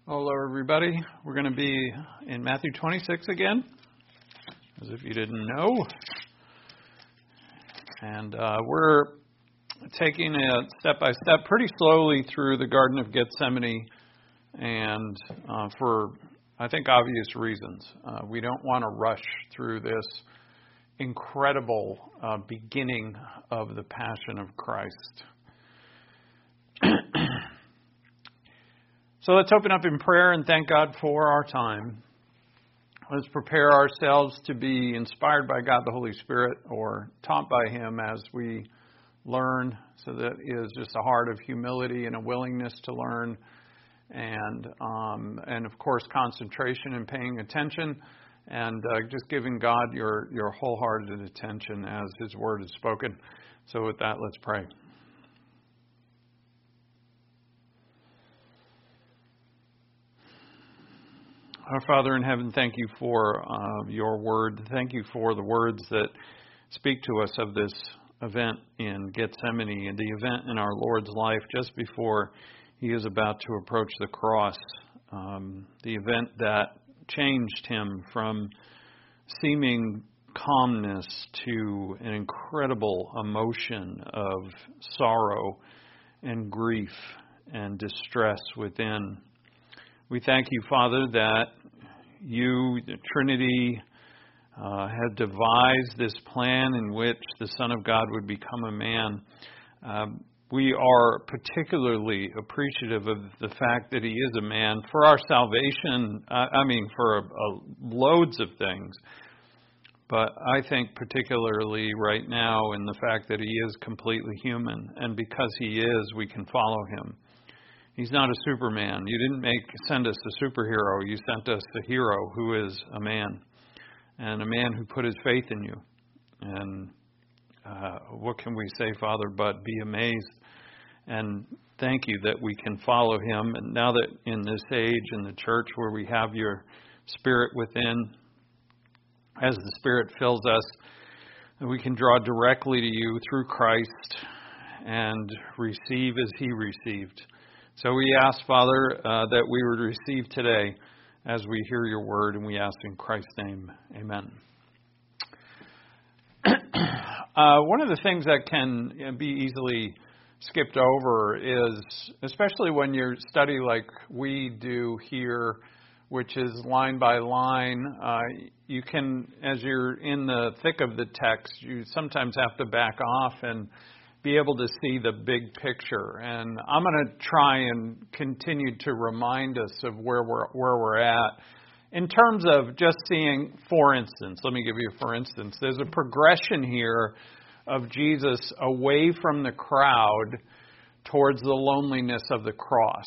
Hello, everybody. We're going to be in Matthew 26 again, as if you didn't know. And we're taking it step by step, pretty slowly through the Garden of Gethsemane, and for, I think, obvious reasons. We don't want to rush through this incredible beginning of the Passion of Christ. So let's open up in prayer and thank God for our time. Let's prepare ourselves to be inspired by God the Holy Spirit or taught by Him as we learn, so that it is just a heart of humility and a willingness to learn, and of course concentration and paying attention, and just giving God your wholehearted attention as His Word is spoken. So with that, let's pray. Our Father in heaven, thank you for your word. Thank you for the words that speak to us of this event in Gethsemane and the event in our Lord's life just before He is about to approach the cross. The event that changed Him from seeming calmness to an incredible emotion of sorrow and grief and distress within. We thank you, Father, that you, the Trinity, have devised this plan in which the Son of God would become a man. We are particularly appreciative of the fact that He is a man for our salvation, for loads of things. But I think particularly right now in the fact that He is completely human, and because He is, we can follow Him. He's not a Superman. You didn't send us a superhero. You sent us a hero who is a man, and a man who put his faith in you. And what can we say, Father, but be amazed and thank you that we can follow Him. And now that in this age in the church where we have your Spirit within, as the Spirit fills us, that we can draw directly to you through Christ and receive as He received. So we ask, Father, that we would receive today as we hear your word, and we ask in Christ's name. Amen. One of the things that can be easily skipped over is, especially when you study like we do here, which is line by line, you can, as you're in the thick of the text, you sometimes have to back off and be able to see the big picture. And I'm going to try and continue to remind us of where we're at in terms of just seeing, for instance, let me give you a for instance. There's a progression here of Jesus away from the crowd towards the loneliness of the cross.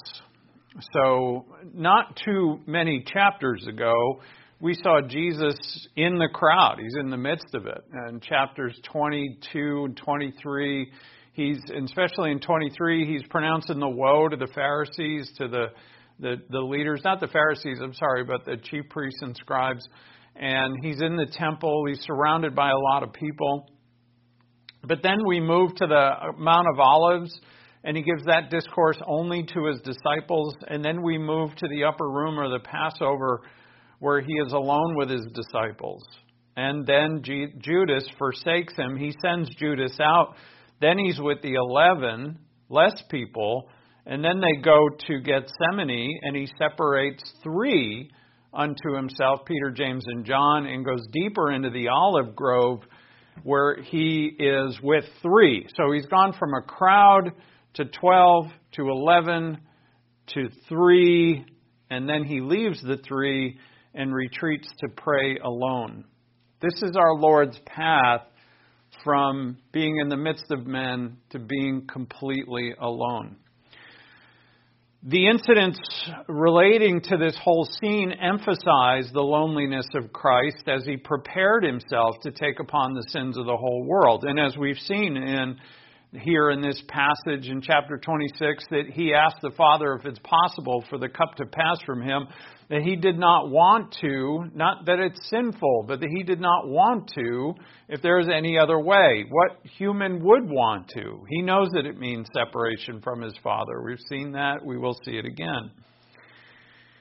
So not too many chapters ago, we saw Jesus in the crowd. He's in the midst of it. And chapters 22 and 23, especially in 23, he's pronouncing the woe to the Pharisees, to the leaders, not the Pharisees, but the chief priests and scribes. And he's in the temple. He's surrounded by a lot of people. But then we move to the Mount of Olives, and he gives that discourse only to his disciples. And then we move to the upper room or the Passover, where he is alone with his disciples. And then Judas forsakes him. He sends Judas out. Then he's with the 11, less people. And then they go to Gethsemane, and he separates 3 unto himself, Peter, James, and John, and goes deeper into the olive grove where he is with 3. So he's gone from a crowd to 12 to 11 to 3, and then he leaves the 3 and retreats to pray alone. This is our Lord's path from being in the midst of men to being completely alone. The incidents relating to this whole scene emphasize the loneliness of Christ as He prepared Himself to take upon the sins of the whole world. And as we've seen here in this passage in chapter 26, that He asked the Father if it's possible for the cup to pass from Him, that He did not want to, not that it's sinful, but that He did not want to if there is any other way. What human would want to? He knows that it means separation from His Father. We've seen that. We will see it again.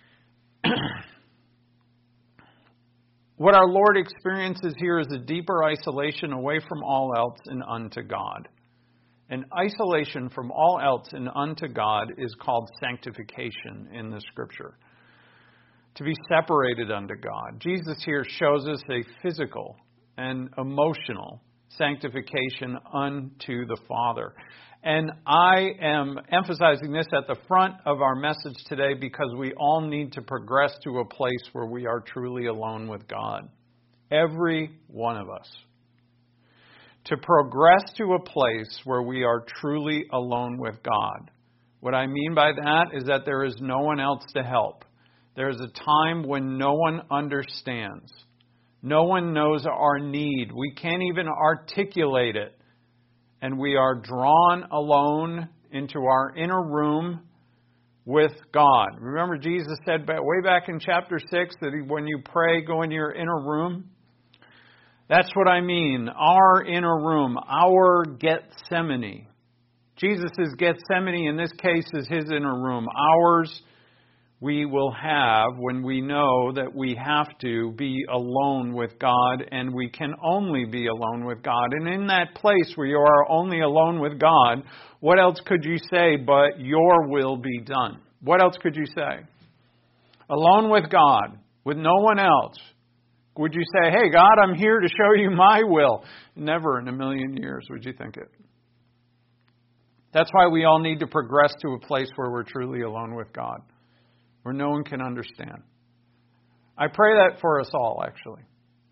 What our Lord experiences here is a deeper isolation away from all else and unto God. And isolation from all else and unto God is called sanctification in the Scripture. To be separated unto God. Jesus here shows us a physical and emotional sanctification unto the Father. And I am emphasizing this at the front of our message today because we all need to progress to a place where we are truly alone with God. Every one of us. To progress to a place where we are truly alone with God. What I mean by that is that there is no one else to help. There is a time when no one understands. No one knows our need. We can't even articulate it. And we are drawn alone into our inner room with God. Remember Jesus said way back in chapter 6 that when you pray, go into your inner room? That's what I mean. Our inner room, our Gethsemane. Jesus' Gethsemane in this case is his inner room. Ours we will have when we know that we have to be alone with God, and we can only be alone with God. And in that place where you are only alone with God, what else could you say but your will be done? What else could you say? Alone with God, with no one else. Would you say, hey, God, I'm here to show you my will? Never in a million years would you think it. That's why we all need to progress to a place where we're truly alone with God. Where no one can understand. I pray that for us all, actually.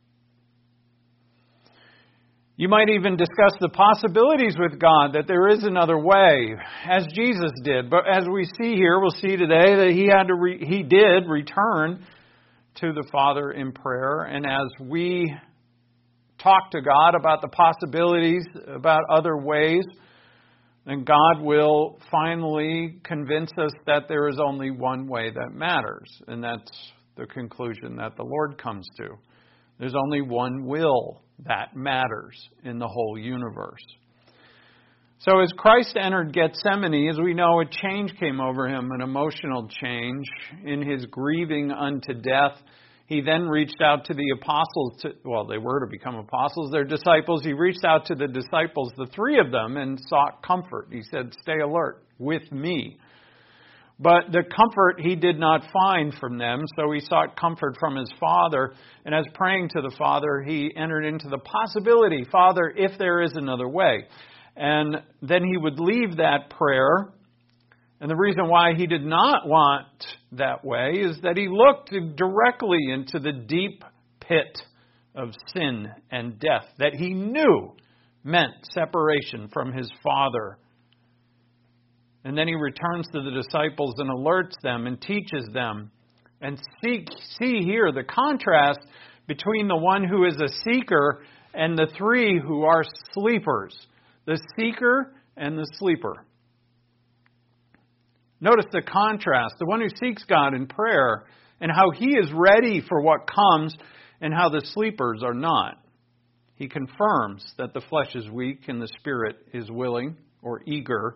You might even discuss the possibilities with God, that there is another way, as Jesus did. But as we see here, we'll see today that he did return to the Father in prayer. And as we talk to God about the possibilities, about other ways, and God will finally convince us that there is only one way that matters. And that's the conclusion that the Lord comes to. There's only one will that matters in the whole universe. So as Christ entered Gethsemane, as we know, a change came over him, an emotional change in his grieving unto death. He then reached out to the apostles. They were to become apostles. They're disciples. He reached out to the disciples, the three of them, and sought comfort. He said, stay alert with me. But the comfort he did not find from them, so he sought comfort from his Father. And as praying to the Father, he entered into the possibility, Father, if there is another way. And then he would leave that prayer. And the reason why he did not want that way is that he looked directly into the deep pit of sin and death that he knew meant separation from his Father. And then he returns to the disciples and alerts them and teaches them. And see here the contrast between the one who is a seeker and the three who are sleepers. The seeker and the sleeper. Notice the contrast. The one who seeks God in prayer and how he is ready for what comes and how the sleepers are not. He confirms that the flesh is weak and the spirit is willing or eager.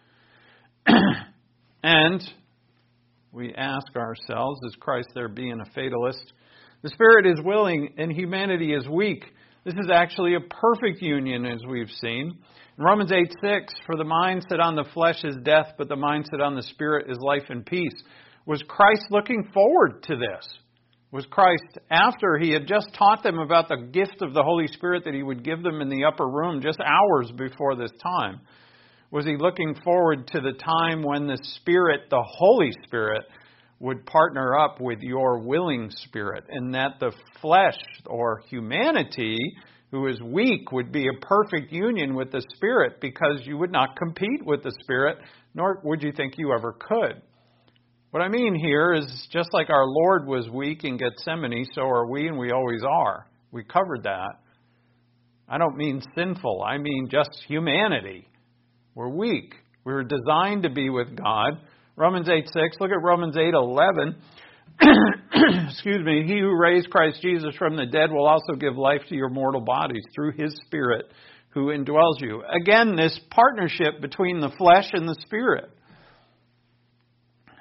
And we ask ourselves, is Christ there being a fatalist? The spirit is willing and humanity is weak. This is actually a perfect union, as we've seen. In Romans 8:6, for the mind set on the flesh is death, but the mind set on the spirit is life and peace. Was Christ looking forward to this? Was Christ, after he had just taught them about the gift of the Holy Spirit that he would give them in the upper room just hours before this time, was he looking forward to the time when the Spirit, the Holy Spirit, would partner up with your willing spirit, and that the flesh or humanity who is weak would be a perfect union with the Spirit, because you would not compete with the Spirit, nor would you think you ever could. What I mean here is just like our Lord was weak in Gethsemane, so are we, and we always are. We covered that. I don't mean sinful. I mean just humanity. We're weak. We were designed to be with God. Romans 8:6. Look at Romans 8:11. Excuse me. He who raised Christ Jesus from the dead will also give life to your mortal bodies through his Spirit who indwells you. Again, this partnership between the flesh and the Spirit.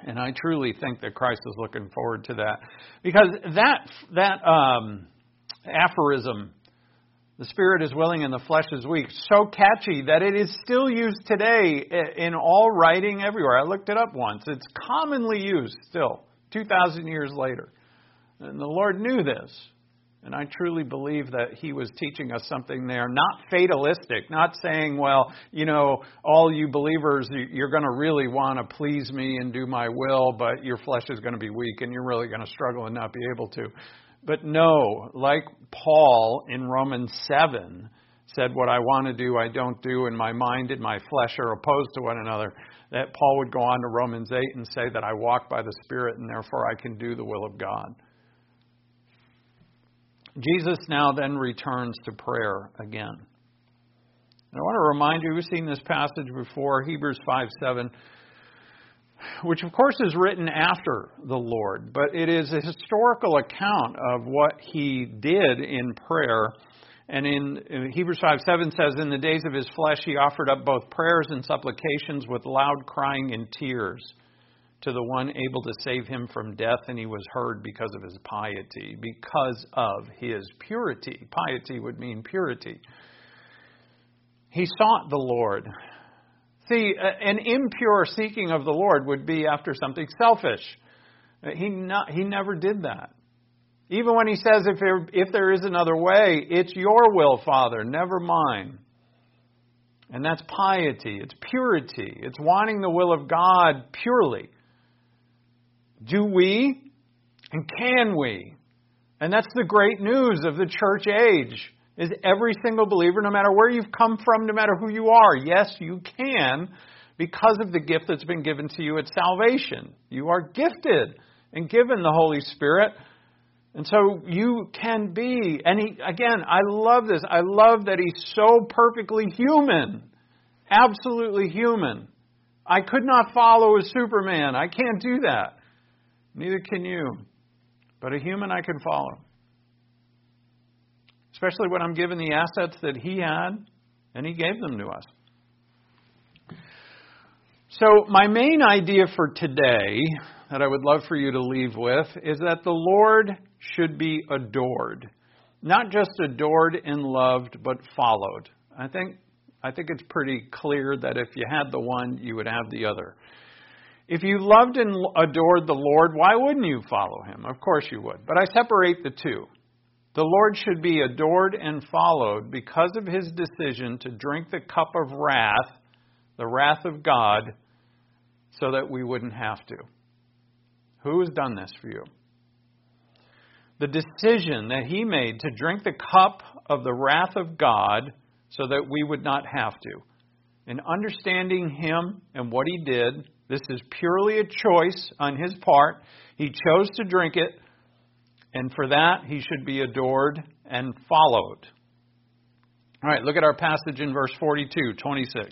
And I truly think that Christ is looking forward to that. Because that aphorism, the spirit is willing and the flesh is weak, so catchy that it is still used today in all writing everywhere. I looked it up once. It's commonly used still, 2,000 years later. And the Lord knew this. And I truly believe that He was teaching us something there, not fatalistic, not saying, well, all you believers, you're going to really want to please me and do my will, but your flesh is going to be weak and you're really going to struggle and not be able to. But no, like Paul in Romans 7 said, what I want to do, I don't do, and my mind and my flesh are opposed to one another, that Paul would go on to Romans 8 and say that I walk by the Spirit and therefore I can do the will of God. Jesus now then returns to prayer again. And I want to remind you, we've seen this passage before, Hebrews 5:7, which of course is written after the Lord, but it is a historical account of what He did in prayer. And in Hebrews 5:7 says, in the days of His flesh He offered up both prayers and supplications with loud crying and tears to the one able to save him from death, and He was heard because of His piety, because of His purity. Piety would mean purity. He sought the Lord. See, an impure seeking of the Lord would be after something selfish. He never did that. Even when He says, if there is another way, it's your will, Father, never mine. And that's piety. It's purity. It's wanting the will of God purely. Do we? And can we? And that's the great news of the church age, is every single believer, no matter where you've come from, no matter who you are, yes, you can, because of the gift that's been given to you at salvation. You are gifted and given the Holy Spirit. And so you can be, and I love this. I love that He's so perfectly human, absolutely human. I could not follow as Superman. I can't do that. Neither can you. But a human I can follow. Especially when I'm given the assets that He had, and He gave them to us. So my main idea for today that I would love for you to leave with is that the Lord should be adored. Not just adored and loved, but followed. I think it's pretty clear that if you had the one, you would have the other. If you loved and adored the Lord, why wouldn't you follow Him? Of course you would. But I separate the two. The Lord should be adored and followed because of His decision to drink the cup of wrath, the wrath of God, so that we wouldn't have to. Who has done this for you? The decision that He made to drink the cup of the wrath of God so that we would not have to. In understanding Him and what He did, this is purely a choice on His part. He chose to drink it, and for that He should be adored and followed. All right, look at our passage in verse 42:26.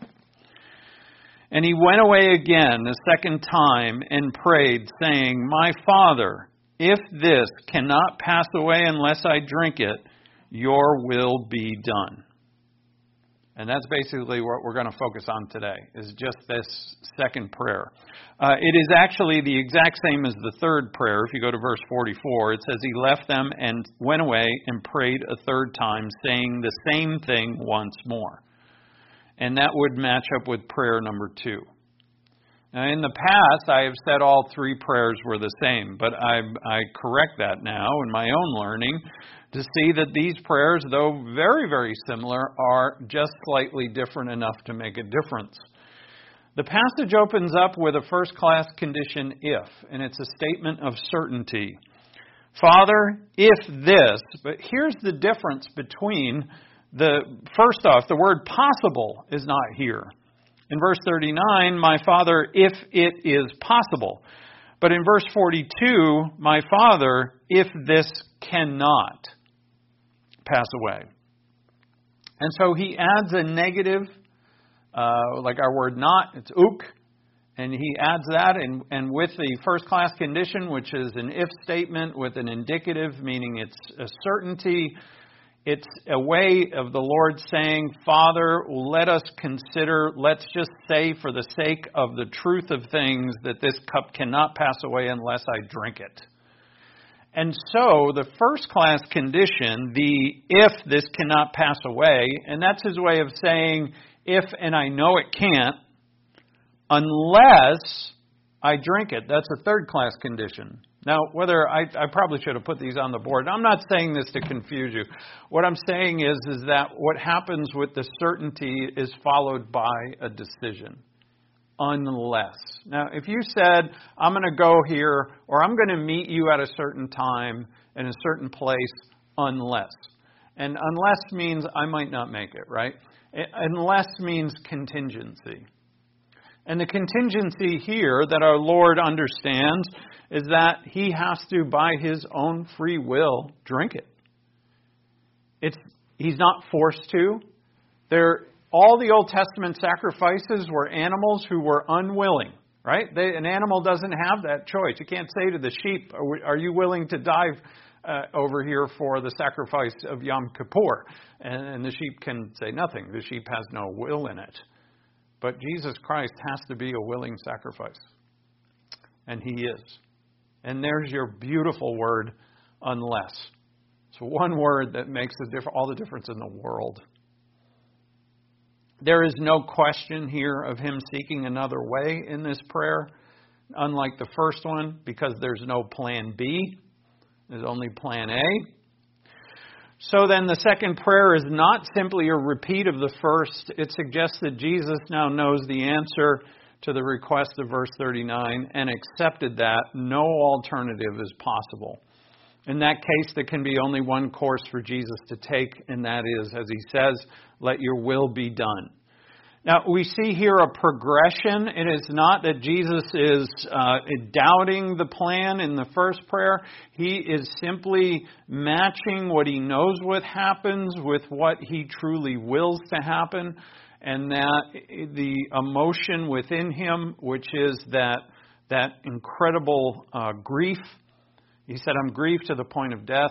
And He went away again the second time and prayed, saying, My Father, if this cannot pass away unless I drink it, your will be done. And that's basically what we're going to focus on today, is just this second prayer. It is actually the exact same as the third prayer. If you go to verse 44, it says, He left them and went away and prayed a third time, saying the same thing once more. And that would match up with prayer number 2. Now, in the past, I have said all three prayers were the same, but I correct that now in my own learning to see that these prayers, though very, very similar, are just slightly different enough to make a difference. The passage opens up with a first-class condition, if, and it's a statement of certainty. Father, if this, but here's the difference between first off, the word possible is not here. In verse 39, my Father, if it is possible. But in verse 42, my Father, if this cannot pass away. And so He adds a negative, like our word not, it's ook. And He adds that, and with the first class condition, which is an if statement with an indicative, meaning it's a certainty, It's a way of the Lord saying, Father, let us consider, let's just say for the sake of the truth of things that this cup cannot pass away unless I drink it. And so the first class condition, the if this cannot pass away, and that's his way of saying if and I know it can't, unless I drink it. That's a third class condition. Now, whether I probably should have put these on the board. I'm not saying this to confuse you. What I'm saying is that what happens with the certainty is followed by a decision. Unless. Now, if you said, I'm going to go here, or I'm going to meet you at a certain time in a certain place, unless. And unless means I might not make it, right? Unless means contingency. And the contingency here that our Lord understands is that he has to, by his own free will, drink it. He's not forced to. All the Old Testament sacrifices were animals who were unwilling, right? An animal doesn't have that choice. You can't say to the sheep, are you willing to die over here for the sacrifice of Yom Kippur? And the sheep can say nothing. The sheep has no will in it. But Jesus Christ has to be a willing sacrifice. And he is. And there's your beautiful word, unless. It's one word that makes all the difference in the world. There is no question here of him seeking another way in this prayer, unlike the first one, because there's no plan B. There's only plan A. So then the second prayer is not simply a repeat of the first. It suggests that Jesus now knows the answer to the request of verse 39 and accepted that no alternative is possible. In that case, there can be only one course for Jesus to take, and that is, as he says, let your will be done. Now, we see here a progression. It is not that Jesus is doubting the plan in the first prayer. He is simply matching what he knows what happens with what he truly wills to happen. And that the emotion within him, which is that incredible grief. He said, I'm grieved to the point of death.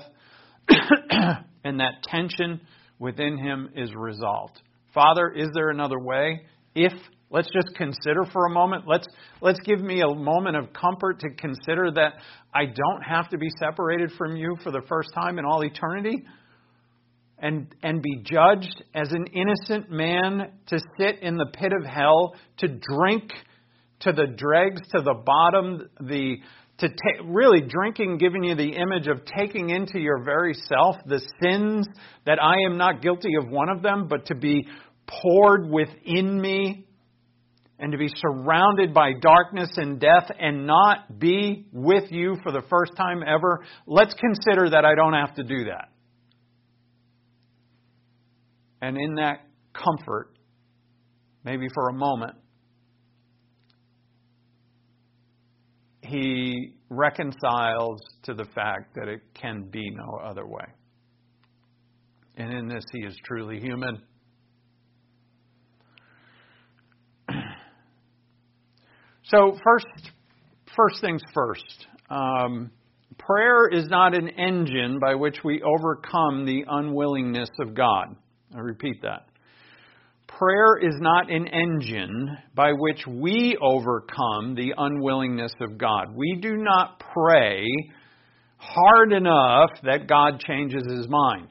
And that tension within him is resolved. Father, is there another way? Let's just consider for a moment. Let's give me a moment of comfort to consider that I don't have to be separated from you for the first time in all eternity and be judged as an innocent man to sit in the pit of hell, to drink to the dregs, to the bottom, really drinking, giving you the image of taking into your very self the sins that I am not guilty of one of them, but to be poured within me and to be surrounded by darkness and death and not be with you for the first time ever. Let's consider that I don't have to do that. And in that comfort, maybe for a moment, he reconciles to the fact that it can be no other way. And in this, he is truly human. So first things first. Prayer is not an engine by which we overcome the unwillingness of God. I repeat that. Prayer is not an engine by which we overcome the unwillingness of God. We do not pray hard enough that God changes his mind.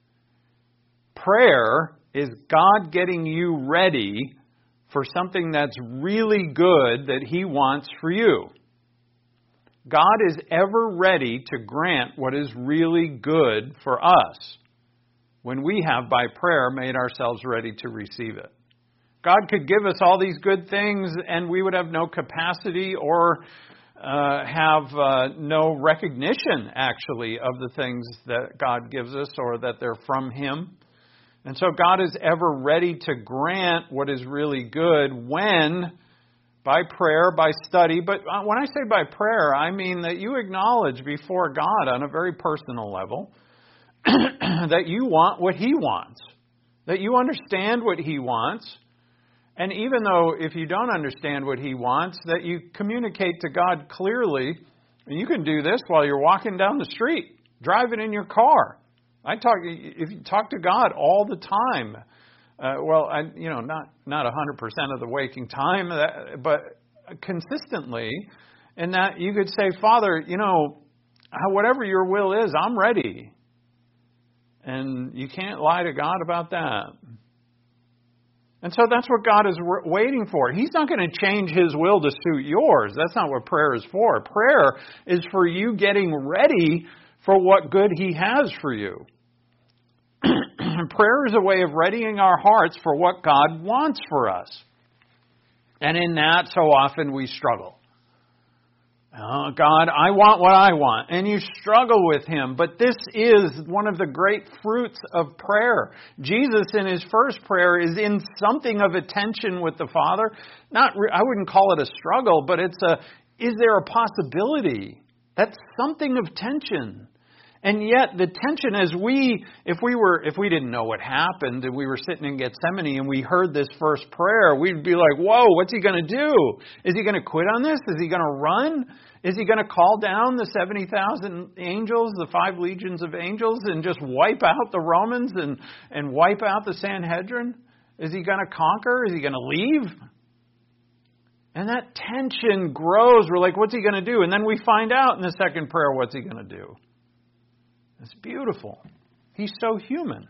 Prayer is God getting you ready for something that's really good that he wants for you. God is ever ready to grant what is really good for us when we have, by prayer, made ourselves ready to receive it. God could give us all these good things and we would have no capacity or have no recognition, actually, of the things that God gives us or that they're from him. And so God is ever ready to grant what is really good when, by prayer, by study. But when I say by prayer, I mean that you acknowledge before God on a very personal level that you want what he wants, that you understand what he wants. And even though if you don't understand what he wants, that you communicate to God clearly. And you can do this while you're walking down the street, driving in your car. If you talk to God all the time, not 100% of the waking time, but consistently, and that you could say, Father, whatever your will is, I'm ready. And you can't lie to God about that. And so that's what God is waiting for. He's not going to change His will to suit yours. That's not what prayer is for. Prayer is for you getting ready for what good He has for you. Prayer is a way of readying our hearts for what God wants for us. And in that, so often we struggle. Oh, God, I want what I want. And you struggle with Him. But this is one of the great fruits of prayer. Jesus in His first prayer is in something of a tension with the Father. I wouldn't call it a struggle, but is there a possibility? That's something of tension. And yet the tension if we didn't know what happened and we were sitting in Gethsemane and we heard this first prayer, we'd be like, whoa, what's He going to do? Is He going to quit on this? Is He going to run? Is He going to call down the 70,000 angels, the 5 legions of angels, and just wipe out the Romans and wipe out the Sanhedrin? Is He going to conquer? Is He going to leave? And that tension grows. We're like, what's He going to do? And then we find out in the second prayer, what's He going to do? It's beautiful. He's so human.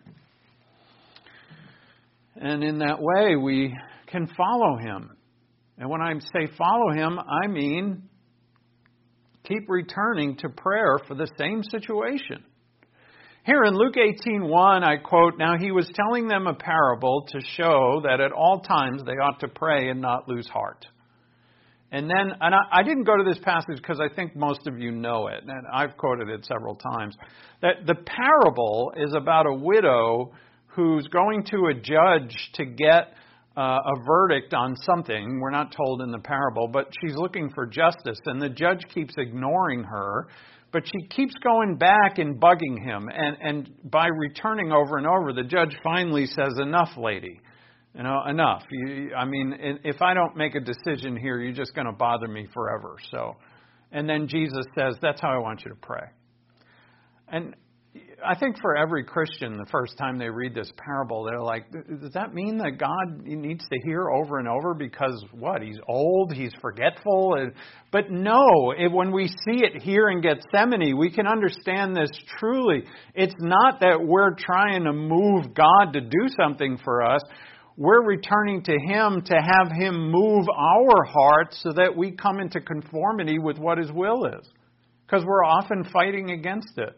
And in that way, we can follow Him. And when I say follow Him, I mean keep returning to prayer for the same situation. Here in Luke 18:1, I quote, "Now He was telling them a parable to show that at all times they ought to pray and not lose heart." And then, I didn't go to this passage because I think most of you know it, and I've quoted it several times, that the parable is about a widow who's going to a judge to get a verdict on something. We're not told in the parable, but she's looking for justice, and the judge keeps ignoring her, but she keeps going back and bugging him, and by returning over and over, the judge finally says, "Enough, lady. Enough. If I don't make a decision here, you're just going to bother me forever." And then Jesus says, "That's how I want you to pray." And I think for every Christian, the first time they read this parable, they're like, does that mean that God needs to hear over and over because, what, He's old, He's forgetful? But no, when we see it here in Gethsemane, we can understand this truly. It's not that we're trying to move God to do something for us. We're returning to Him to have Him move our hearts so that we come into conformity with what His will is. Because we're often fighting against it.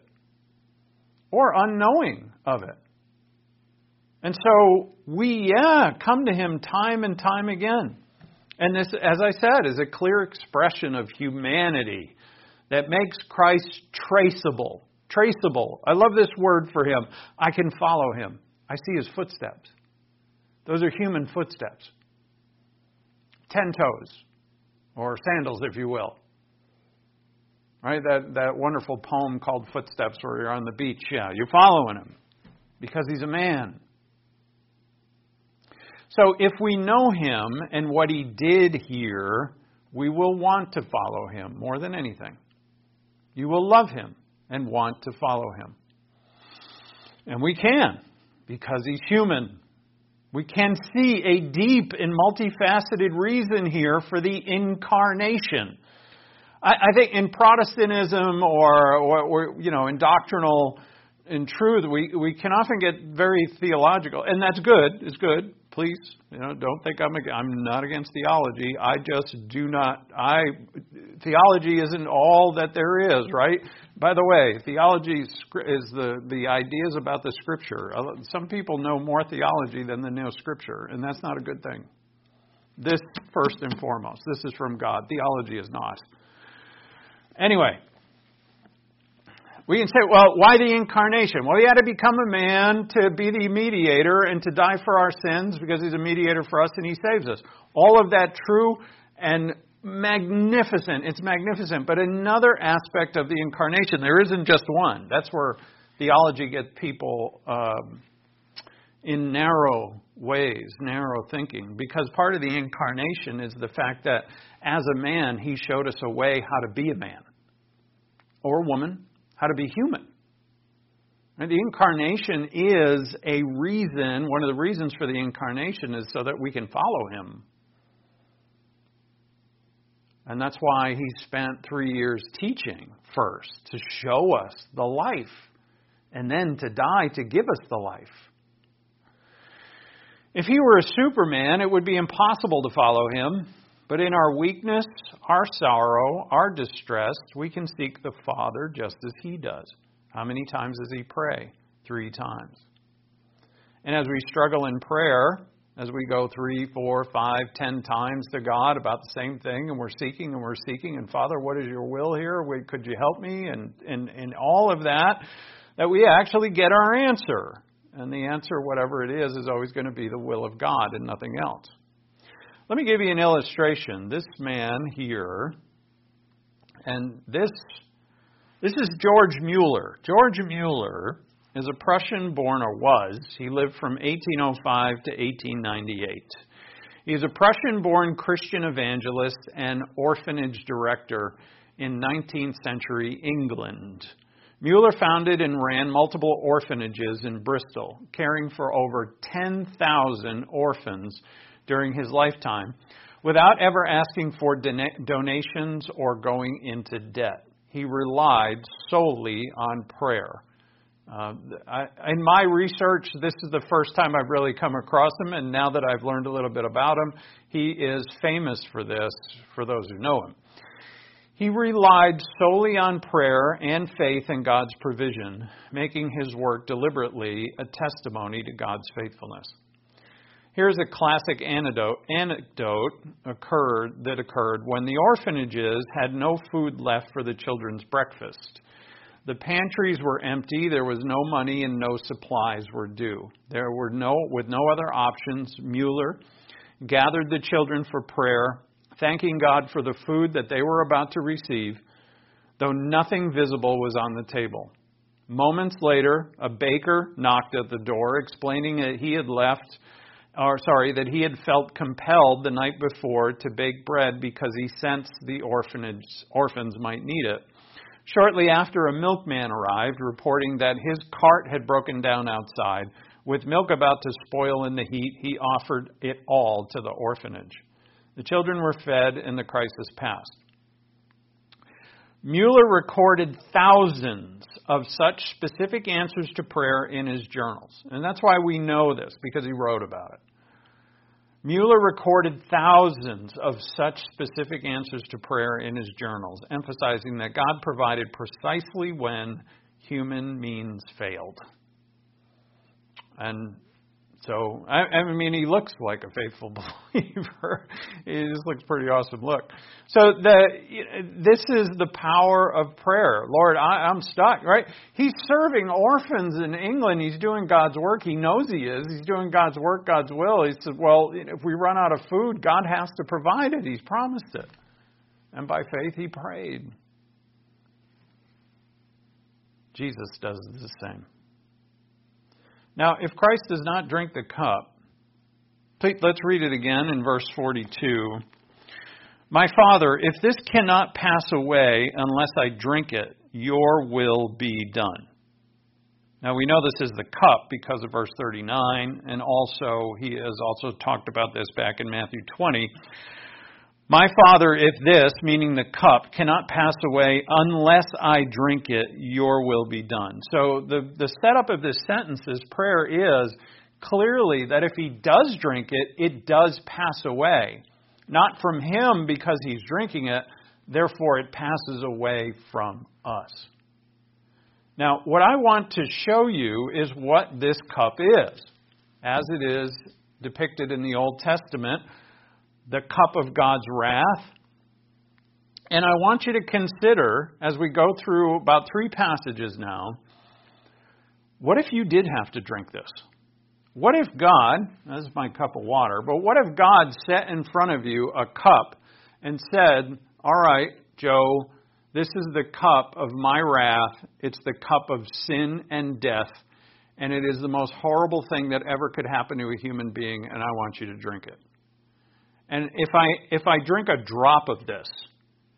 Or unknowing of it. And so we, come to Him time and time again. And this, as I said, is a clear expression of humanity that makes Christ traceable. Traceable. I love this word for Him. I can follow Him. I see His footsteps. Those are human footsteps. 10 toes. Or sandals, if you will. Right? That wonderful poem called Footsteps where you're on the beach. Yeah, you're following Him. Because He's a man. So if we know Him and what He did here, we will want to follow Him more than anything. You will love Him and want to follow Him. And we can, because He's human. We can see a deep and multifaceted reason here for the incarnation. I think in Protestantism or in doctrinal, in truth, we can often get very theological, and that's good. It's good. Please, don't think I'm not against theology. I just do not. Theology isn't all that there is, right? By the way, theology is the ideas about the Scripture. Some people know more theology than they know Scripture, and that's not a good thing. This, first and foremost, this is from God. Theology is not. Anyway, we can say, well, why the incarnation? Well, He had to become a man to be the mediator and to die for our sins because He's a mediator for us and He saves us. All of that true and magnificent. It's magnificent. But another aspect of the incarnation, there isn't just one. That's where theology gets people in narrow ways, narrow thinking. Because part of the incarnation is the fact that as a man, He showed us a way how to be a man or woman, how to be human. And the incarnation is a reason, one of the reasons for the incarnation is so that we can follow him. And that's why he spent 3 years teaching first, to show us the life, and then to die to give us the life. If he were a Superman, it would be impossible to follow him. But in our weakness, our sorrow, our distress, we can seek the Father just as he does. How many times does he pray? 3 times. And as we struggle in prayer, as we go 3, 4, 5, 10 times to God about the same thing, and we're seeking, and Father, what is your will here? Could you help me? And all of that we actually get our answer. And the answer, whatever it is always going to be the will of God and nothing else. Let me give you an illustration. This man here, and this is George Mueller. George Mueller is a Prussian-born, or was. He lived from 1805 to 1898. He is a Prussian-born Christian evangelist and orphanage director in 19th century England. Mueller founded and ran multiple orphanages in Bristol, caring for over 10,000 orphans during his lifetime, without ever asking for donations or going into debt. He relied solely on prayer. In my research, this is the first time I've really come across him, and now that I've learned a little bit about him, he is famous for this, for those who know him. He relied solely on prayer and faith in God's provision, making his work deliberately a testimony to God's faithfulness. Here's a classic anecdote that occurred when the orphanages had no food left for the children's breakfast. The pantries were empty, there was no money, and no supplies were due. With no other options, Mueller gathered the children for prayer, thanking God for the food that they were about to receive, though nothing visible was on the table. Moments later, a baker knocked at the door, explaining that he had felt compelled the night before to bake bread because he sensed the orphans might need it. Shortly after, a milkman arrived, reporting that his cart had broken down outside. With milk about to spoil in the heat, he offered it all to the orphanage. The children were fed, and the crisis passed. Mueller recorded thousands of such specific answers to prayer in his journals. And that's why we know this, because he wrote about it. Mueller recorded thousands of such specific answers to prayer in his journals, emphasizing that God provided precisely when human means failed. And so, I mean, he looks like a faithful believer. He just looks pretty awesome. Look. So, this is the power of prayer. Lord, I'm stuck, right? He's serving orphans in England. He's doing God's work. He knows he is. He's doing God's work, God's will. He said, well, if we run out of food, God has to provide it. He's promised it. And by faith, he prayed. Jesus does the same. Now, if Christ does not drink the cup, let's read it again in verse 42. My Father, if this cannot pass away unless I drink it, your will be done. Now, we know this is the cup because of verse 39, and also he has also talked about this back in Matthew 20. My Father, if this, meaning the cup, cannot pass away unless I drink it, your will be done. So the setup of this sentence, this prayer, is clearly that if he does drink it, it does pass away. Not from him because he's drinking it, therefore it passes away from us. Now, what I want to show you is what this cup is, as it is depicted in the Old Testament, the cup of God's wrath. And I want you to consider, as we go through about 3 passages now, what if you did have to drink this? What if God, this is my cup of water, but what if God set in front of you a cup and said, all right, Joe, this is the cup of my wrath. It's the cup of sin and death. And it is the most horrible thing that ever could happen to a human being, and I want you to drink it. And if I drink a drop of this,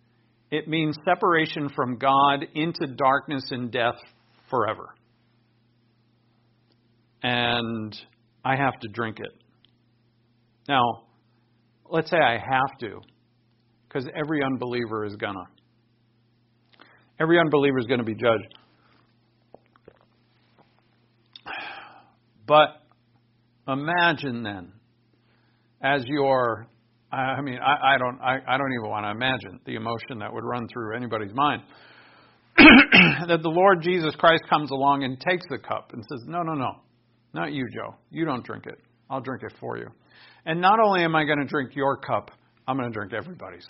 it means separation from God into darkness and death forever. and I have to drink it. Now, let's say I have to, because every unbeliever is gonna. Every unbeliever is going to be judged. But imagine then, as you're, I don't even want to imagine the emotion that would run through anybody's mind, that the Lord Jesus Christ comes along and takes the cup and says, no, not you, Joe. You don't drink it. I'll drink it for you. And not only am I going to drink your cup, I'm going to drink everybody's.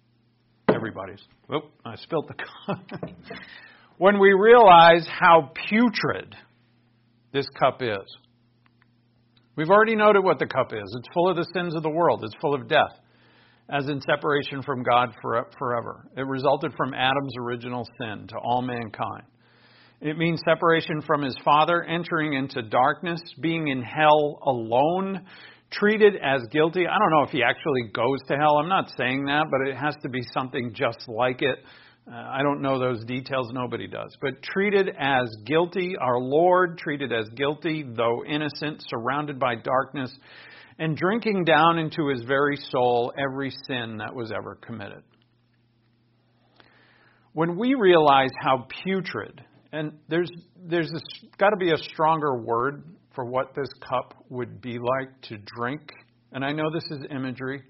Oop, I spilled the cup. When we realize how putrid this cup is. We've already noted what the cup is. It's full of the sins of the world. It's full of death, as in separation from God forever. It resulted from Adam's original sin to all mankind. It means separation from his Father, entering into darkness, being in hell alone, treated as guilty. I don't know if he actually goes to hell. I'm not saying that, but it has to be something just like it. I don't know those details. Nobody does. But treated as guilty, our Lord treated as guilty, though innocent, surrounded by darkness, and drinking down into his very soul every sin that was ever committed. When we realize how putrid, and there's got to be a stronger word for what this cup would be like to drink. And I know this is imagery,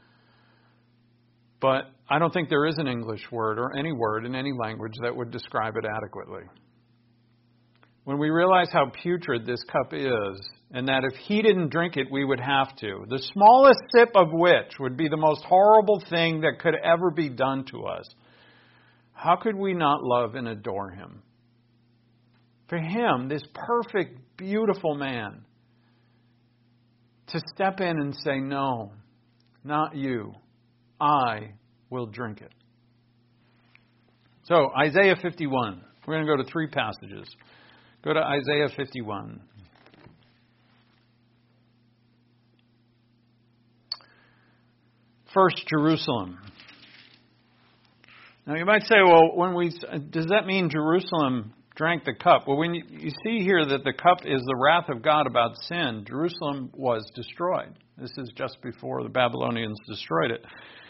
but I don't think there is an English word or any word in any language that would describe it adequately. When we realize how putrid this cup is, and that if he didn't drink it, we would have to, the smallest sip of which would be the most horrible thing that could ever be done to us, how could we not love and adore him? For him, this perfect, beautiful man, to step in and say, no, not you, I will drink it. So, Isaiah 51. We're going to go to 3 passages. Go to Isaiah 51. First, Jerusalem. Now, you might say, well, does that mean Jerusalem drank the cup? Well, when you see here that the cup is the wrath of God about sin, Jerusalem was destroyed. This is just before the Babylonians destroyed it.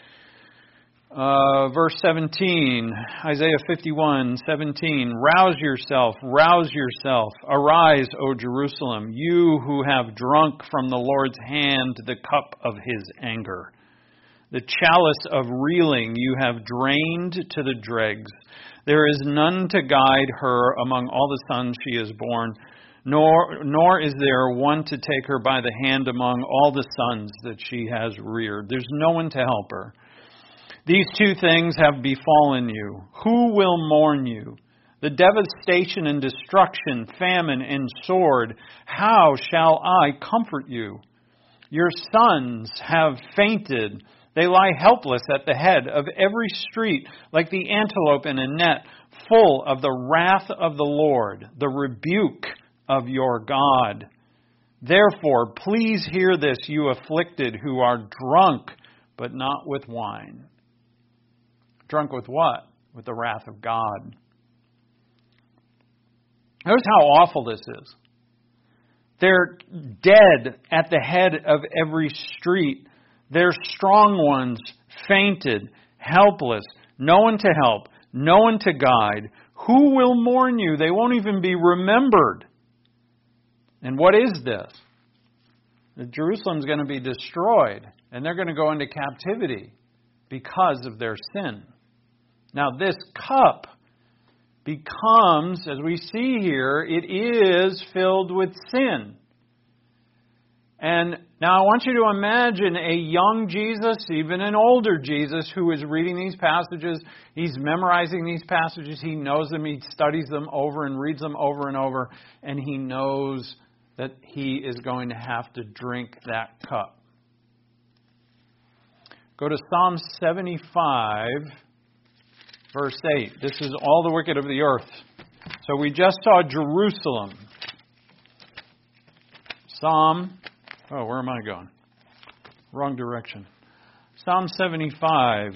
Verse 17, Isaiah 51:17. Rouse yourself, arise, O Jerusalem, you who have drunk from the Lord's hand the cup of his anger. The chalice of reeling you have drained to the dregs. There is none to guide her among all the sons she has borne, nor is there one to take her by the hand among all the sons that she has reared. There's no one to help her. These 2 things have befallen you. Who will mourn you? The devastation and destruction, famine and sword. How shall I comfort you? Your sons have fainted. They lie helpless at the head of every street, like the antelope in a net, full of the wrath of the Lord, the rebuke of your God. Therefore, please hear this, you afflicted who are drunk, but not with wine. Drunk with what? With the wrath of God. Notice how awful this is. They're dead at the head of every street. Their strong ones fainted, helpless, no one to help, no one to guide. Who will mourn you? They won't even be remembered. And what is this? That Jerusalem's going to be destroyed, and they're going to go into captivity because of their sin. Now, this cup becomes, as we see here, it is filled with sin. And now I want you to imagine a young Jesus, even an older Jesus, who is reading these passages. He's memorizing these passages. He knows them. He studies them over and reads them over and over. And he knows that he is going to have to drink that cup. Go to Psalm 75, verse 8. This is all the wicked of the earth. So we just saw Jerusalem. Where am I going? Wrong direction. Psalm 75.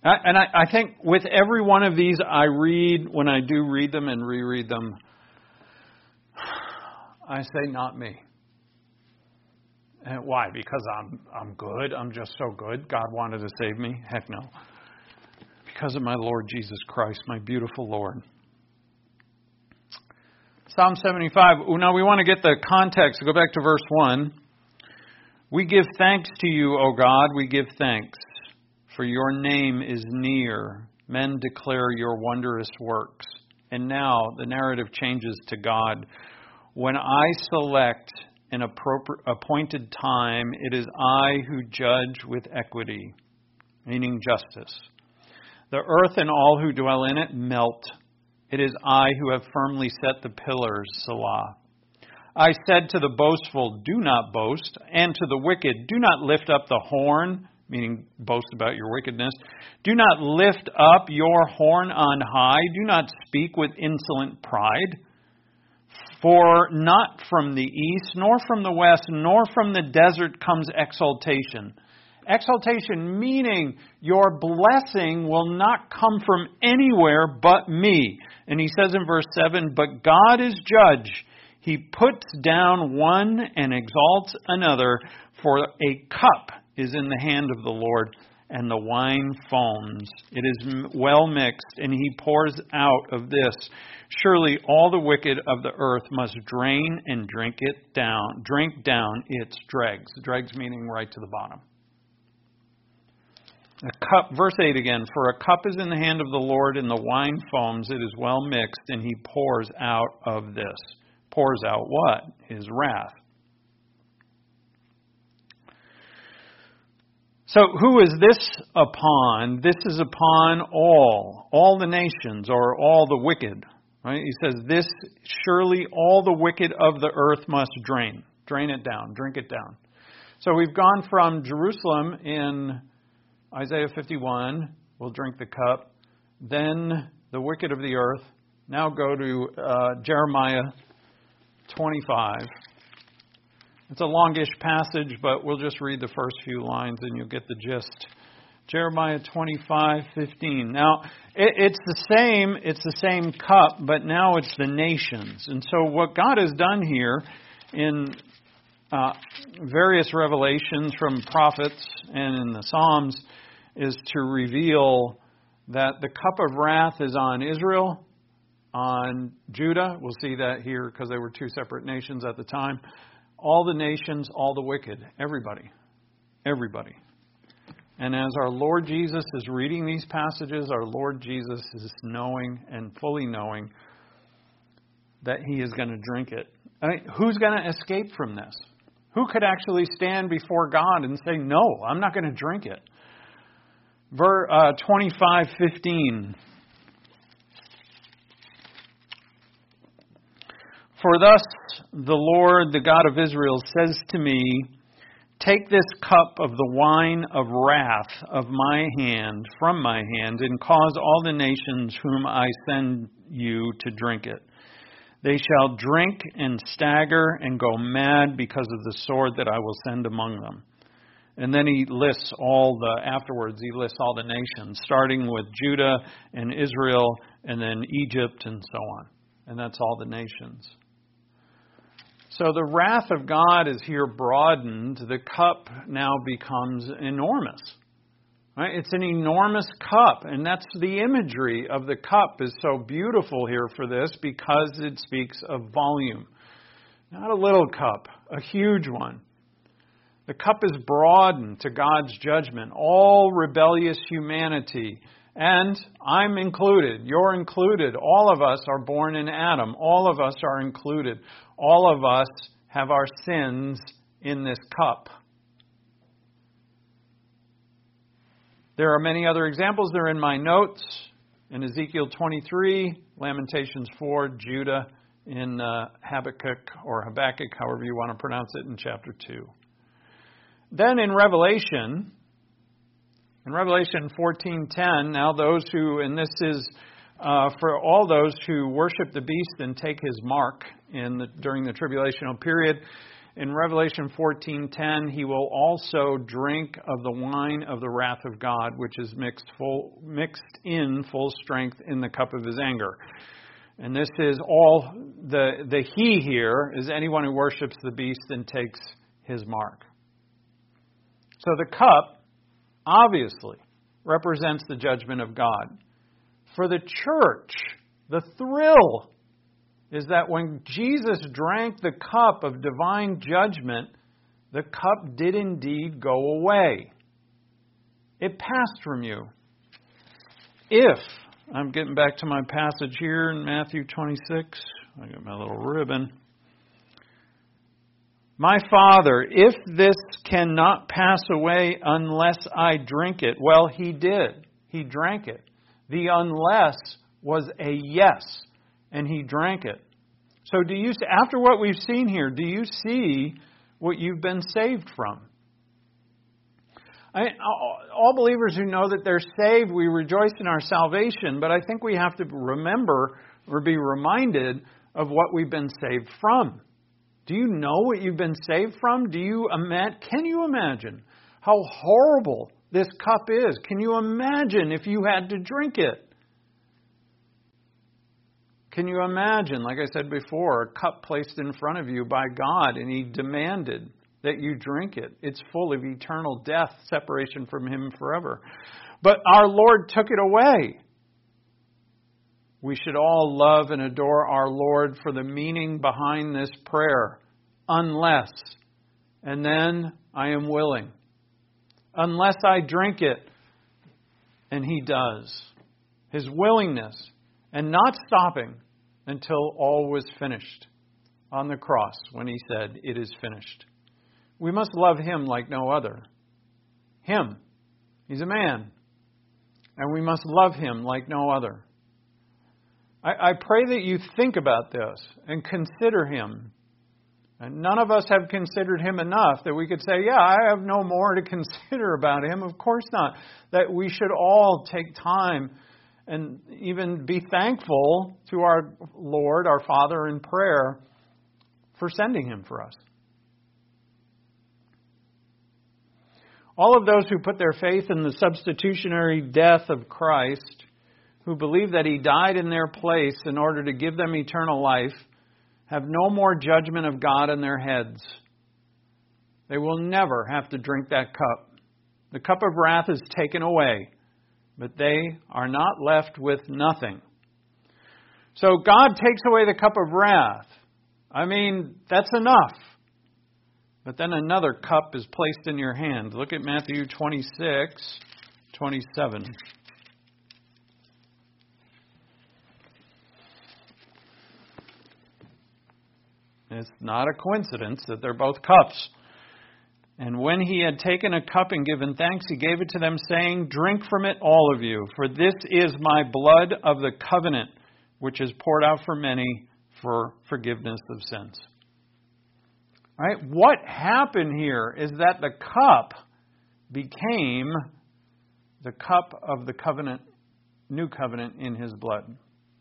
I think with every one of these when I do read them and reread them, I say, not me. And why? Because I'm good. I'm just so good. God wanted to save me? Heck no. Because of my Lord Jesus Christ, my beautiful Lord. Psalm 75. Now we want to get the context. Go back to verse 1. We give thanks to you, O God. We give thanks. For your name is near. Men declare your wondrous works. And now the narrative changes to God. When I select an appointed time, it is I who judge with equity, meaning justice. The earth and all who dwell in it melt. It is I who have firmly set the pillars, Selah. I said to the boastful, do not boast, and to the wicked, do not lift up the horn, meaning boast about your wickedness. Do not lift up your horn on high. Do not speak with insolent pride. For not from the east, nor from the west, nor from the desert comes exaltation. Exaltation meaning your blessing will not come from anywhere but me. And he says in verse 7, but God is judge. He puts down one and exalts another, for a cup is in the hand of the Lord, and the wine foams. It is well mixed, and he pours out of this. Surely all the wicked of the earth must drain and drink down its dregs. Dregs meaning right to the bottom. A cup, verse 8 again, for a cup is in the hand of the Lord, and the wine foams. It is well mixed, and he pours out of this. Pours out what? His wrath. So who is this upon? This is upon all the nations, or all the wicked. Right? He says, this surely all the wicked of the earth must drain. Drain it down, drink it down. So we've gone from Jerusalem in Isaiah 51, we'll drink the cup. Then the wicked of the earth. Now go to Jeremiah 25. It's a longish passage, but we'll just read the first few lines and you'll get the gist. Jeremiah 25:15. Now, it's the same cup, but now it's the nations. And so what God has done here in various revelations from prophets and in the Psalms is to reveal that the cup of wrath is on Israel, on Judah. We'll see that here because they were two separate nations at the time. All the nations, all the wicked, everybody. Everybody. And as our Lord Jesus is reading these passages, our Lord Jesus is knowing and fully knowing that he is going to drink it. I mean, who's going to escape from this? Who could actually stand before God and say, no, I'm not going to drink it? 25:15. For thus the Lord, the God of Israel, says to me, take this cup of the wine of wrath of my hand, from my hand, and cause all the nations whom I send you to drink it. They shall drink and stagger and go mad because of the sword that I will send among them. And then he lists all the nations, starting with Judah and Israel, and then Egypt and so on. And that's all the nations. So the wrath of God is here broadened. The cup now becomes enormous. Right? It's an enormous cup. And that's the imagery of the cup is so beautiful here for this because it speaks of volume. Not a little cup, a huge one. The cup is broadened to God's judgment. All rebellious humanity. And I'm included. You're included. All of us are born in Adam. All of us are included. All of us have our sins in this cup. There are many other examples. They're in my notes. In Ezekiel 23, Lamentations 4, Judah in Habakkuk, however you want to pronounce it, in chapter 2. Then in Revelation 14:10, now those who, and this is for all those who worship the beast and take his mark during the tribulational period, in Revelation 14:10, he will also drink of the wine of the wrath of God, which is mixed in full strength in the cup of his anger. And this is all, the he here is anyone who worships the beast and takes his mark. So the cup, obviously, represents the judgment of God. For the church, the thrill is that when Jesus drank the cup of divine judgment, the cup did indeed go away. It passed from you. If, I'm getting back to my passage here in Matthew 26. I got my little ribbon. My Father, if this cannot pass away unless I drink it. Well, he did. He drank it. The unless was a yes, and he drank it. So do you, after what we've seen here, do you see what you've been saved from? All believers who know that they're saved, we rejoice in our salvation, but I think we have to remember or be reminded of what we've been saved from. Do you know what you've been saved from? Can you imagine how horrible this cup is? Can you imagine if you had to drink it? Can you imagine, like I said before, a cup placed in front of you by God and he demanded that you drink it? It's full of eternal death, separation from him forever. But our Lord took it away. We should all love and adore our Lord for the meaning behind this prayer. Unless, and then I am willing. Unless I drink it, and he does. His willingness, and not stopping until all was finished on the cross when he said, it is finished. We must love him like no other. Him. He's a man. And we must love him like no other. I pray that you think about this and consider him. And none of us have considered him enough that we could say, yeah, I have no more to consider about him. Of course not. That we should all take time and even be thankful to our Lord, our Father in prayer for sending him for us. All of those who put their faith in the substitutionary death of Christ, who believe that he died in their place in order to give them eternal life, have no more judgment of God in their heads. They will never have to drink that cup. The cup of wrath is taken away, but they are not left with nothing. So God takes away the cup of wrath. I mean, that's enough. But then another cup is placed in your hand. Look at Matthew 26:27. It's not a coincidence that they're both cups. And when he had taken a cup and given thanks, he gave it to them, saying, drink from it, all of you, for this is my blood of the covenant, which is poured out for many for forgiveness of sins. All right? What happened here is that the cup became the cup of the covenant, new covenant in his blood.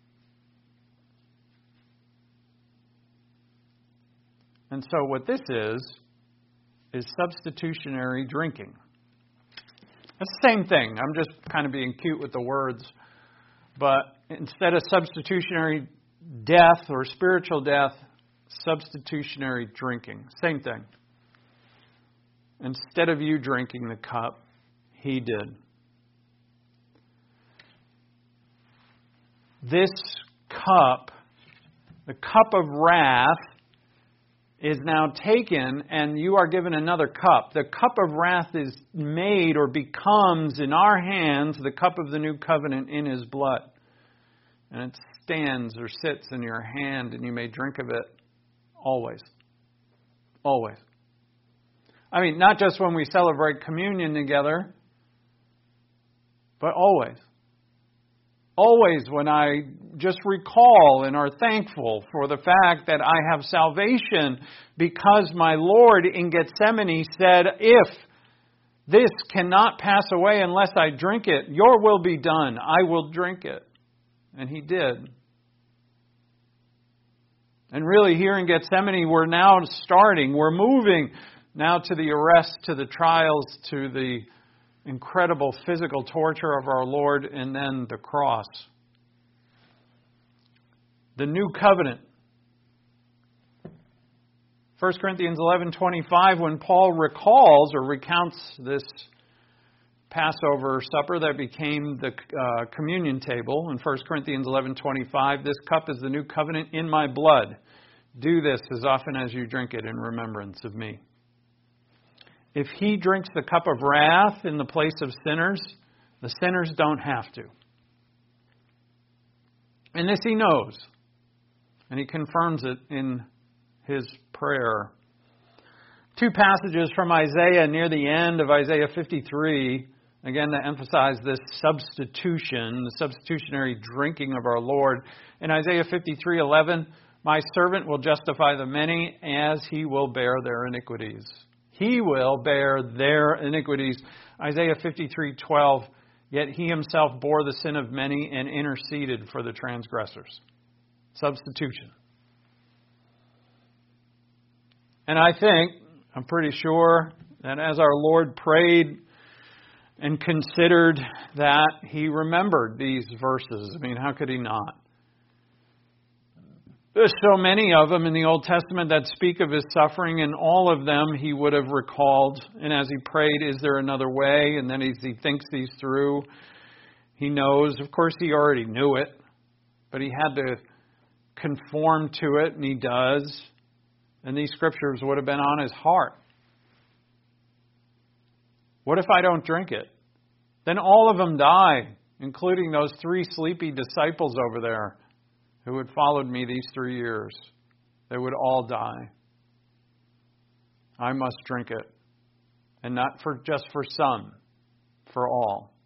And so what this is substitutionary drinking. That's the same thing. I'm just kind of being cute with the words. But instead of substitutionary death or spiritual death, substitutionary drinking. Same thing. Instead of you drinking the cup, he did. This cup, the cup of wrath, is now taken and you are given another cup. The cup of wrath is made or becomes in our hands the cup of the new covenant in his blood. And it stands or sits in your hand and you may drink of it always. Always. I mean, not just when we celebrate communion together, but always. Always when I just recall and are thankful for the fact that I have salvation because my Lord in Gethsemane said, if this cannot pass away unless I drink it, your will be done. I will drink it. And he did. And really here in Gethsemane, we're now starting, we're moving now to the arrest, to the trials, to the incredible physical torture of our Lord, and then the cross. The new covenant. 1 Corinthians 11:25, when Paul recalls or recounts this Passover supper that became the communion table in 1 Corinthians 11:25, this cup is the new covenant in my blood. Do this as often as you drink it in remembrance of me. If he drinks the cup of wrath in the place of sinners, the sinners don't have to. And this he knows. And he confirms it in his prayer. Two passages from Isaiah near the end of Isaiah 53, again to emphasize this substitution, the substitutionary drinking of our Lord. In Isaiah 53:11, my servant will justify the many as he will bear their iniquities. He will bear their iniquities. Isaiah 53:12, yet he himself bore the sin of many and interceded for the transgressors. Substitution. And I'm pretty sure that as our Lord prayed and considered that, he remembered these verses. I mean, how could he not? There's so many of them in the Old Testament that speak of his suffering, and all of them he would have recalled. And as he prayed, is there another way? And then as he thinks these through, he knows. Of course, he already knew it, but he had to conform to it, and he does. And these scriptures would have been on his heart. What if I don't drink it? Then all of them die, including those 3 sleepy disciples over there who had followed me these 3 years. They would all die. I must drink it. And not just for some, for all.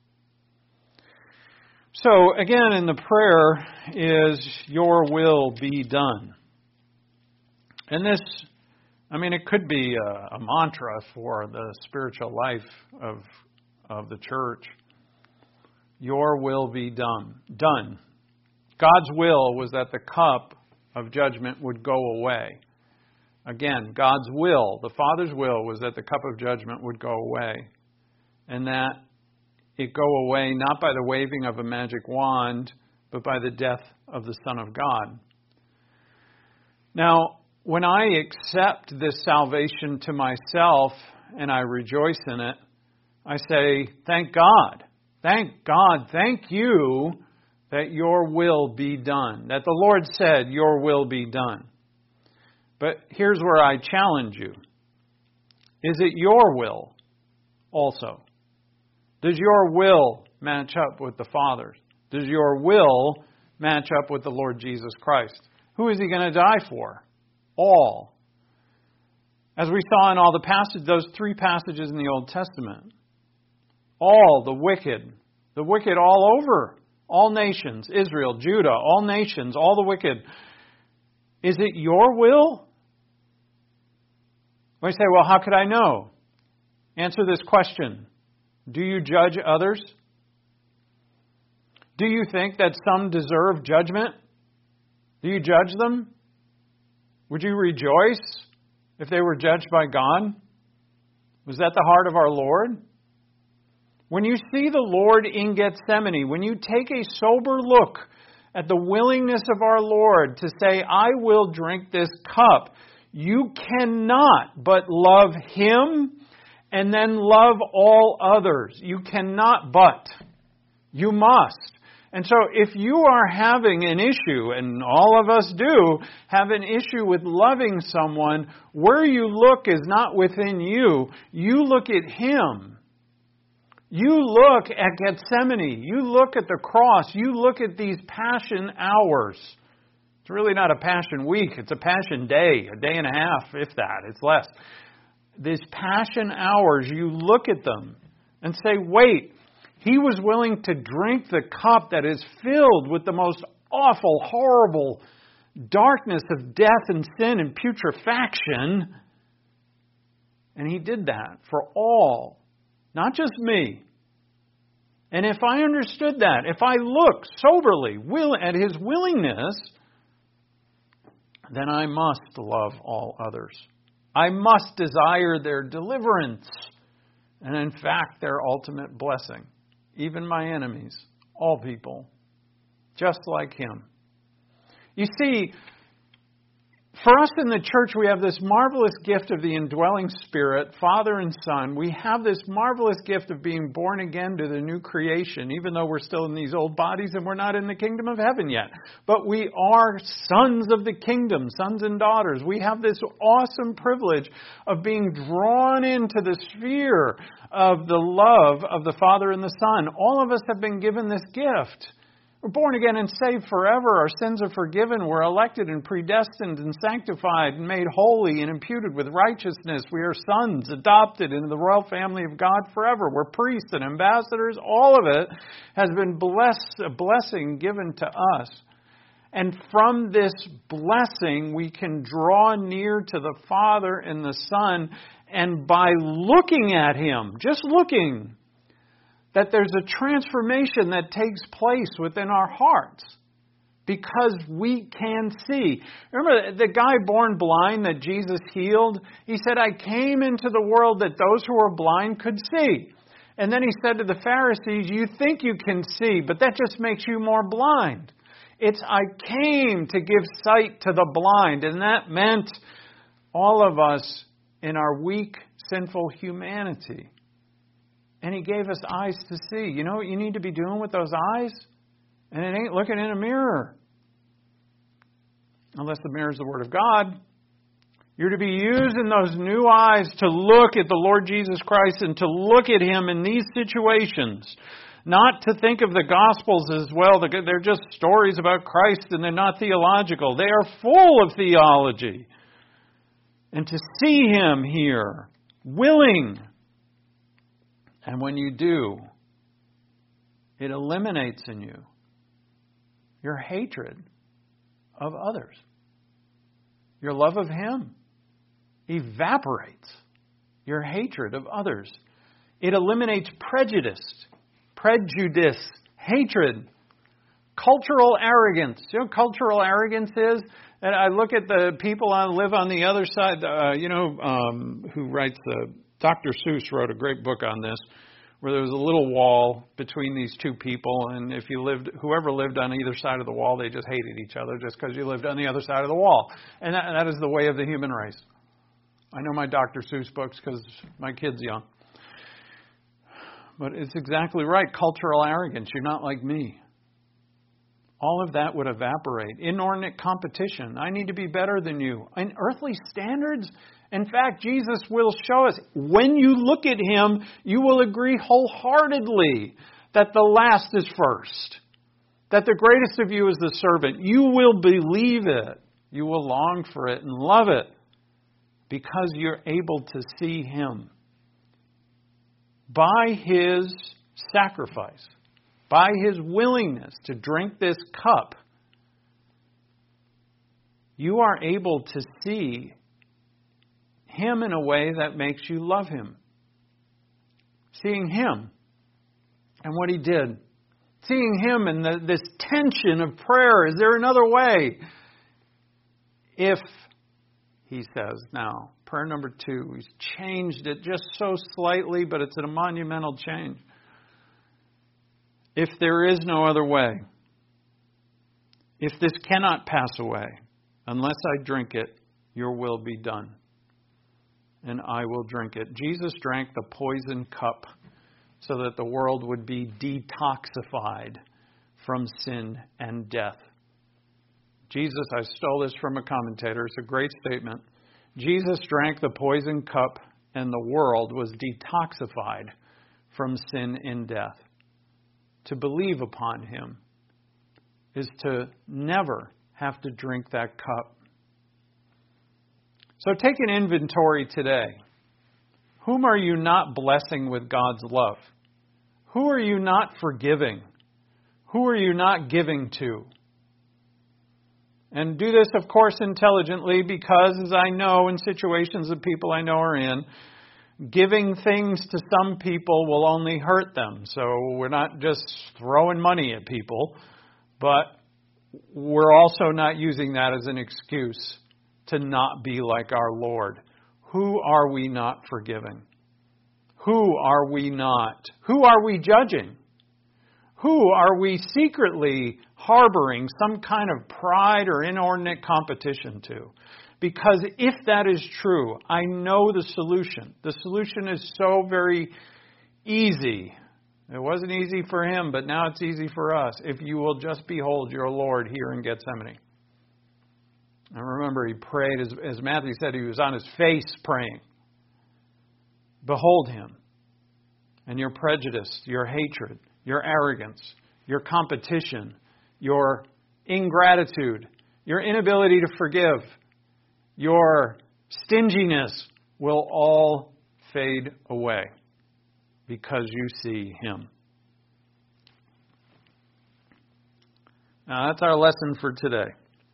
So again, in the prayer is, your will be done. And this, it could be a mantra for the spiritual life of the church. Your will be done. God's will was that the cup of judgment would go away. Again, God's will, the Father's will, was that the cup of judgment would go away. And that it go away not by the waving of a magic wand, but by the death of the Son of God. Now, when I accept this salvation to myself and I rejoice in it, I say, thank God. Thank God. Thank you that your will be done. That the Lord said, your will be done. But here's where I challenge you. Is it your will also? Does your will match up with the Father's? Does your will match up with the Lord Jesus Christ? Who is he going to die for? All. As we saw in all the passages, those 3 passages in the Old Testament. All the wicked all over, all nations, Israel, Judah, all nations, all the wicked. Is it your will? We say, well, how could I know? Answer this question. Do you judge others? Do you think that some deserve judgment? Do you judge them? Would you rejoice if they were judged by God? Was that the heart of our Lord? When you see the Lord in Gethsemane, when you take a sober look at the willingness of our Lord to say, I will drink this cup, you cannot but love Him and then love all others. You cannot but. You must. And so if you are having an issue, and all of us do have an issue with loving someone, where you look is not within you. You look at Him. You look at Gethsemane. You look at the cross. You look at these passion hours. It's really not a passion week. It's a passion day, a day and a half, if that. It's less. These passion hours, you look at them and say, wait, He was willing to drink the cup that is filled with the most awful, horrible darkness of death and sin and putrefaction. And He did that for all, not just me. And if I understood that, if I look soberly at His willingness, then I must love all others. I must desire their deliverance, and in fact, their ultimate blessing. Even my enemies, all people, just like Him. You see, for us in the church, we have this marvelous gift of the indwelling Spirit, Father and Son. We have this marvelous gift of being born again to the new creation, even though we're still in these old bodies and we're not in the kingdom of heaven yet. But we are sons of the kingdom, sons and daughters. We have this awesome privilege of being drawn into the sphere of the love of the Father and the Son. All of us have been given this gift. We're born again and saved forever. Our sins are forgiven. We're elected and predestined and sanctified and made holy and imputed with righteousness. We are sons adopted into the royal family of God forever. We're priests and ambassadors. All of it has been a blessing given to us. And from this blessing, we can draw near to the Father and the Son. And by looking at Him, just looking, that there's a transformation that takes place within our hearts because we can see. Remember the guy born blind that Jesus healed? He said, I came into the world that those who are blind could see. And then He said to the Pharisees, you think you can see, but that just makes you more blind. It's I came to give sight to the blind. And that meant all of us in our weak, sinful humanity. And He gave us eyes to see. You know what you need to be doing with those eyes? And it ain't looking in a mirror. Unless the mirror is the Word of God. You're to be using those new eyes to look at the Lord Jesus Christ and to look at Him in these situations. Not to think of the Gospels as well. They're just stories about Christ and they're not theological. They are full of theology. And to see Him here, willing. And when you do, it eliminates in you your hatred of others. Your love of Him evaporates your hatred of others. It eliminates prejudice, hatred, cultural arrogance. You know what cultural arrogance is? And I look at the people I live on the other side, who writes Dr. Seuss wrote a great book on this, where there was a little wall between these two people, and whoever lived on either side of the wall, they just hated each other just because you lived on the other side of the wall. And that is the way of the human race. I know my Dr. Seuss books because my kid's young. But it's exactly right. Cultural arrogance. You're not like me. All of that would evaporate. Inordinate competition. I need to be better than you. In earthly standards, in fact, Jesus will show us, when you look at Him, you will agree wholeheartedly that the last is first. That the greatest of you is the servant. You will believe it. You will long for it and love it because you're able to see Him. By His sacrifice, by His willingness to drink this cup, you are able to see Him in a way that makes you love Him. Seeing Him and what He did. Seeing Him and this tension of prayer. Is there another way? If, he says now, prayer number 2, he's changed it just so slightly, but it's a monumental change. If there is no other way, if this cannot pass away, unless I drink it, your will be done. And I will drink it. Jesus drank the poison cup so that the world would be detoxified from sin and death. Jesus, I stole this from a commentator. It's a great statement. Jesus drank the poison cup and the world was detoxified from sin and death. To believe upon Him is to never have to drink that cup. So take an inventory today. Whom are you not blessing with God's love? Who are you not forgiving? Who are you not giving to? And do this, of course, intelligently, because, as I know, in situations that people I know are in, giving things to some people will only hurt them. So we're not just throwing money at people, but we're also not using that as an excuse to not be like our Lord. Who are we not forgiving? Who are we not? Who are we judging? Who are we secretly harboring some kind of pride or inordinate competition to? Because if that is true, I know the solution. The solution is so very easy. It wasn't easy for him, but now it's easy for us. If you will just behold your Lord here in Gethsemane. And remember, he prayed, as Matthew said, he was on his face praying. Behold him. And your prejudice, your hatred, your arrogance, your competition, your ingratitude, your inability to forgive, your stinginess will all fade away because you see him. Now, that's our lesson for today.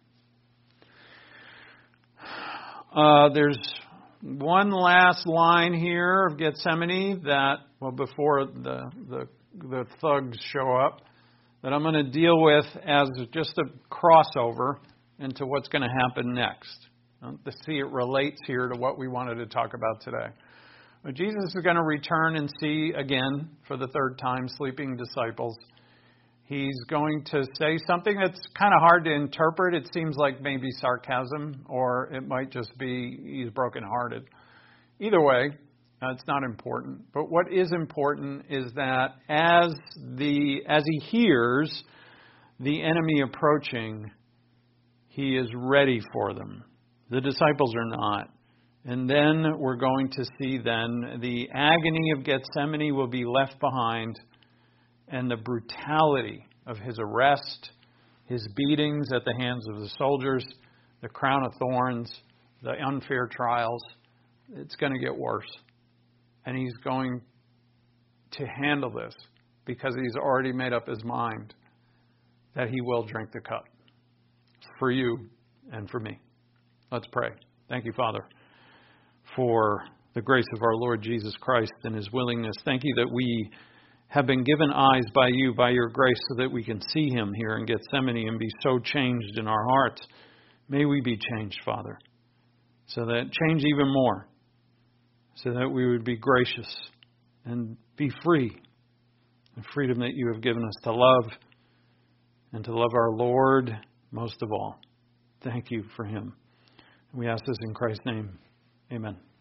There's one last line here of Gethsemane that, before the thugs show up, that I'm going to deal with as just a crossover into what's going to happen next. To see it relates here to what we wanted to talk about today. But Jesus is going to return and see again, for the third time, sleeping disciples. He's going to say something that's kind of hard to interpret. It seems like maybe sarcasm, or it might just be he's brokenhearted. Either way, it's not important. But what is important is that as he hears the enemy approaching, he is ready for them. The disciples are not. And then we're going to see then the agony of Gethsemane will be left behind, and the brutality of his arrest, his beatings at the hands of the soldiers, the crown of thorns, the unfair trials, it's going to get worse. And he's going to handle this because he's already made up his mind that he will drink the cup for you and for me. Let's pray. Thank you, Father, for the grace of our Lord Jesus Christ and his willingness. Thank you that we have been given eyes by you, by your grace, so that we can see him here in Gethsemane and be so changed in our hearts. May we be changed, Father, so that change even more, so that we would be gracious and be free, the freedom that you have given us to love and to love our Lord most of all. Thank you for him. We ask this in Christ's name. Amen.